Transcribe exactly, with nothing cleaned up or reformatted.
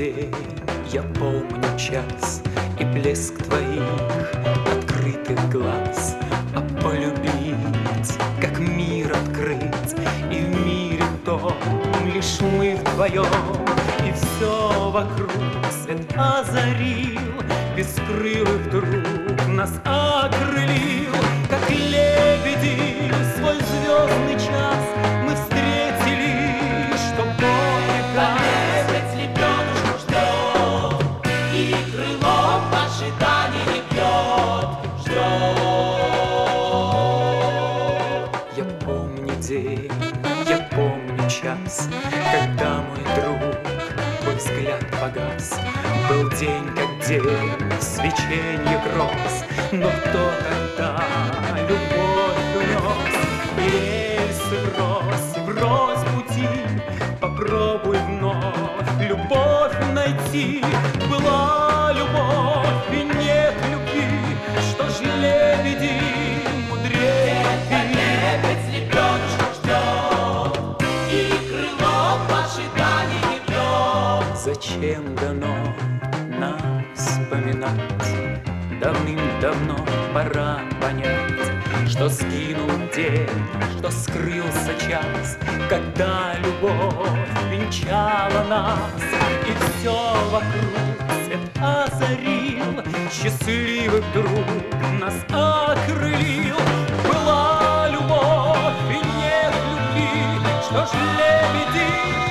день, я помню час и блеск твоих открытых глаз. А полюбить, как мир открыть, и в мире том лишь мы вдвоем, и все вокруг свет озарил, бескрылых вдруг нас окрылил, как лебеди свой звездный час мы встретили, что Бог приказ. Лебедушку ждет, и крылом в ожидании бьет, ждет. Я помню день, я помню час, когда мой друг твой взгляд погас. Был день, как день, свеченье гроз, но кто тогда любовь унес? И рельсы врозь, и врозь пути, попробуй вновь любовь найти. Была любовь и нет любви, что ж лебеди мудрее любви? Лебедь лебедушку ждет, и крылом в ожидании бьет. Зачем дано нам вспоминать? Давным-давно пора понять, что сгинул день, что скрылся час, когда любовь венчала нас, и все вокруг свет озарил, счастливый вдруг нас окрылил. Была любовь и нет любви, что ж лебеди